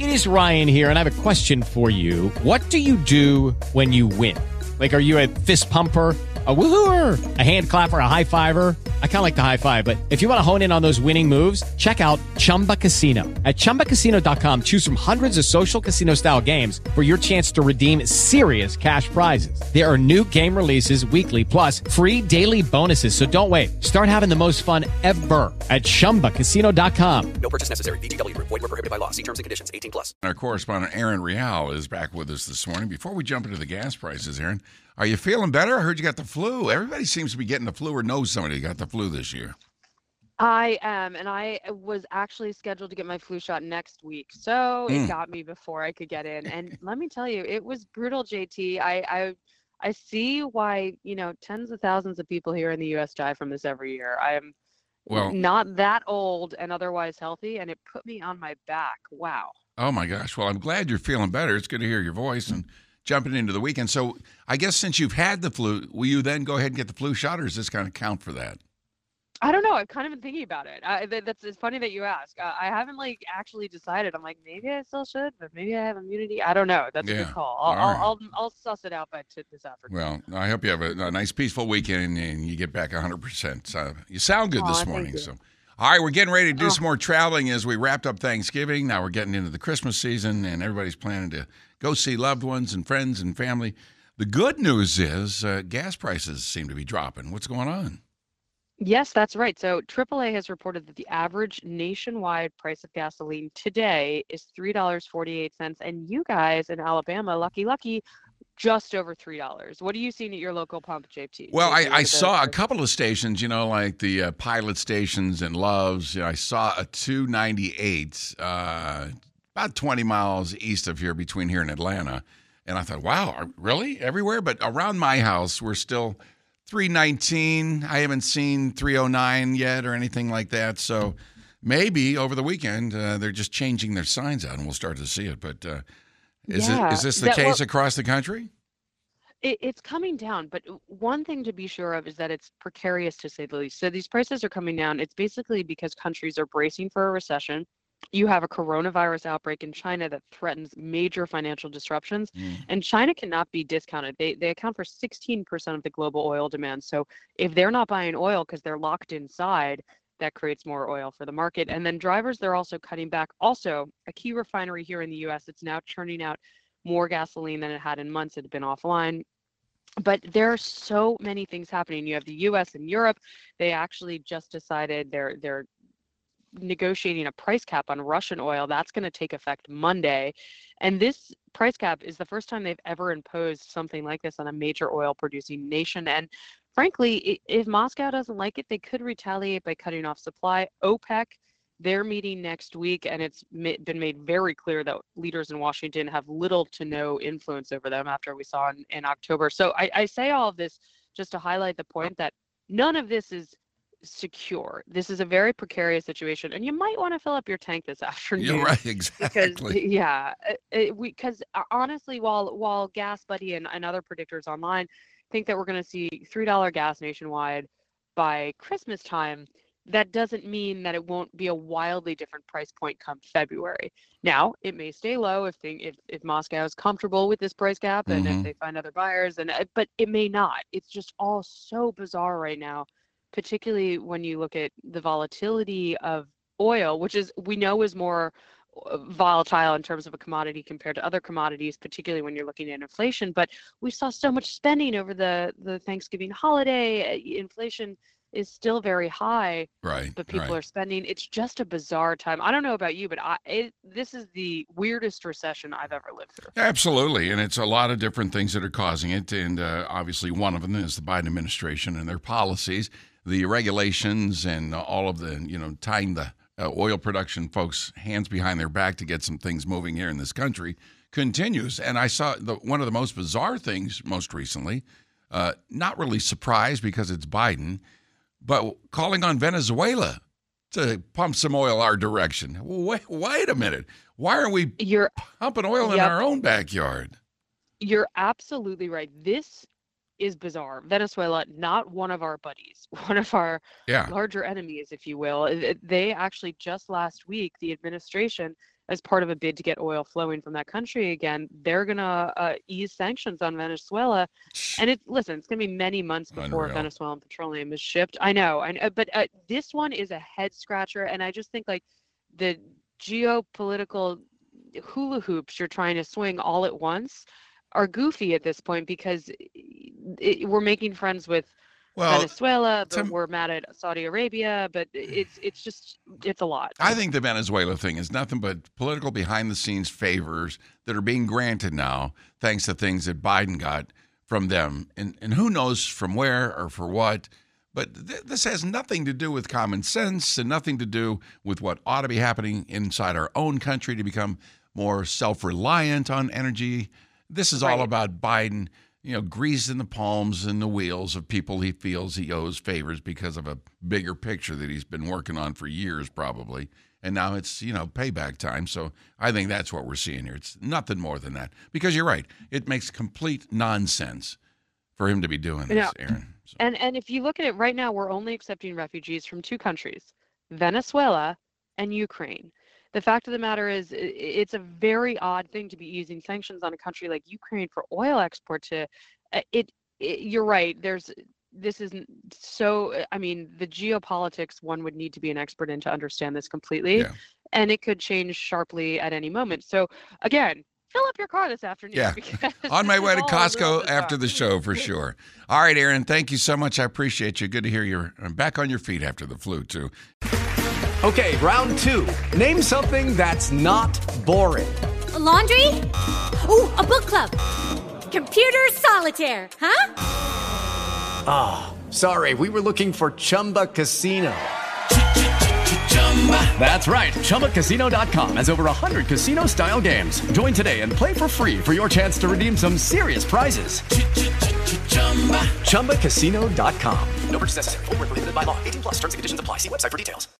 It is Ryan here, and I have a question for you. What do you do when you win? Like, are you a fist pumper, a woohooer, a hand clapper, a high fiver? I kind of like the high five, but if you want to hone in on those winning moves, check out Chumba Casino. At ChumbaCasino.com, choose from hundreds of social casino-style games for your chance to redeem serious cash prizes. There are new game releases weekly, plus free daily bonuses. So don't wait. Start having the most fun ever at ChumbaCasino.com. No purchase necessary. VGW Group. Void where prohibited by law. See terms and conditions. 18+. Our correspondent Aaron Real is back with us this morning. Before we jump into the gas prices, Aaron, are you feeling better? I heard you got the flu. Everybody seems to be getting the flu or knows somebody who got the flu this year. I am, and I was actually scheduled to get my flu shot next week, so it got me before I could get in. And let me tell you, it was brutal, JT. I see why, tens of thousands of people here in the U.S. die from this every year. I am not that old and otherwise healthy, and it put me on my back. Wow. Oh, my gosh. Well, I'm glad you're feeling better. It's good to hear your voice and jumping into the weekend. So I guess since you've had the flu, will you then go ahead and get the flu shot, or does this kind of count for that? I don't know. I've kind of been thinking about it. It's funny that you ask. I haven't actually decided. I'm like, maybe I still should, but maybe I have immunity. I don't know. That's a good call. I'll suss it out by this afternoon. Well, I hope you have a nice, peaceful weekend and you get back 100%. So you sound good this morning. So, all right, we're getting ready to do some more traveling as we wrapped up Thanksgiving. Now we're getting into the Christmas season, and everybody's planning to go see loved ones and friends and family. The good news is gas prices seem to be dropping. What's going on? Yes, that's right. So AAA has reported that the average nationwide price of gasoline today is $3.48. And you guys in Alabama, lucky, just over $3. What are you seeing at your local pump, JT? Well, I saw a couple of stations, like the Pilot stations and Love's. I saw a 298 about 20 miles east of here, between here and Atlanta. And I thought, wow, really? Everywhere? But around my house, we're still $3.19. I haven't seen $3.09 yet or anything like that. So maybe over the weekend they're just changing their signs out and we'll start to see it. But is this the case across the country? It's coming down. But one thing to be sure of is that it's precarious, to say the least. So these prices are coming down. It's basically because countries are bracing for a recession. You have a coronavirus outbreak in China that threatens major financial disruptions, and China cannot be discounted. They account for 16% of the global oil demand. So if they're not buying oil because they're locked inside, that creates more oil for the market. And then drivers, they're also cutting back. Also, a key refinery here in the U.S., it's now churning out more gasoline than it had in months. It had been offline. But there are so many things happening. You have the U.S. and Europe. They actually just decided they're negotiating a price cap on Russian oil. That's going to take effect Monday. And this price cap is the first time they've ever imposed something like this on a major oil producing nation. And frankly, if Moscow doesn't like it, they could retaliate by cutting off supply. OPEC, they're meeting next week, and it's been made very clear that leaders in Washington have little to no influence over them after we saw in October. So I say all of this just to highlight the point that none of this is secure. This is a very precarious situation, and you might want to fill up your tank this afternoon. You're right, exactly. Because honestly, while Gas Buddy and other predictors online think that we're going to see $3 gas nationwide by Christmas time, that doesn't mean that it won't be a wildly different price point come February. Now, it may stay low if Moscow is comfortable with this price cap and if they find other buyers, but it may not. It's just all so bizarre right now, particularly when you look at the volatility of oil, which we know is more volatile in terms of a commodity compared to other commodities, particularly when you're looking at inflation. But we saw so much spending over the Thanksgiving holiday. Inflation is still very high, right? But people are spending. It's just a bizarre time. I don't know about you, but this is the weirdest recession I've ever lived through. Absolutely, and it's a lot of different things that are causing it, and obviously one of them is the Biden administration and their policies, the regulations, and all of the tying the oil production folks' hands behind their back to get some things moving here in this country continues. And I saw one of the most bizarre things most recently, not really surprised because it's Biden, but calling on Venezuela to pump some oil our direction. Wait a minute. Why are we pumping oil in our own backyard? You're absolutely right. This is bizarre. Venezuela, not one of our buddies, one of our larger enemies, if you will. They actually just last week, the administration as part of a bid to get oil flowing from that country again, they're going to ease sanctions on Venezuela. And listen, it's going to be many months before Venezuelan petroleum is shipped. I know, but this one is a head scratcher. And I just think like the geopolitical hula hoops you're trying to swing all at once are goofy at this point, because we're making friends with Venezuela, but we're mad at Saudi Arabia, but it's a lot. I think the Venezuela thing is nothing but political behind-the-scenes favors that are being granted now thanks to things that Biden got from them. And who knows from where or for what, but this has nothing to do with common sense and nothing to do with what ought to be happening inside our own country to become more self-reliant on energy. This is all about Biden, greasing the palms and the wheels of people he feels he owes favors because of a bigger picture that he's been working on for years probably. And now it's, payback time. So I think that's what we're seeing here. It's nothing more than that. Because you're right. It makes complete nonsense for him to be doing this, Aaron. So. And if you look at it right now, we're only accepting refugees from two countries, Venezuela and Ukraine. The fact of the matter is, it's a very odd thing to be using sanctions on a country like Ukraine for oil export to you're right. This isn't so, I mean, the geopolitics, one would need to be an expert in to understand this completely. Yeah. And it could change sharply at any moment. So again, fill up your car this afternoon. Yeah. On my way to Costco after the show for sure. All right, Aaron, thank you so much. I appreciate you. Good to hear you're back on your feet after the flu too. Okay, round two. Name something that's not boring. A laundry? Ooh, a book club. Computer solitaire, huh? Ah, sorry, we were looking for Chumba Casino. That's right, ChumbaCasino.com has over 100 casino-style games. Join today and play for free for your chance to redeem some serious prizes. ChumbaCasino.com. No purchase necessary. Void where prohibited by law. 18+. Terms and conditions apply. See website for details.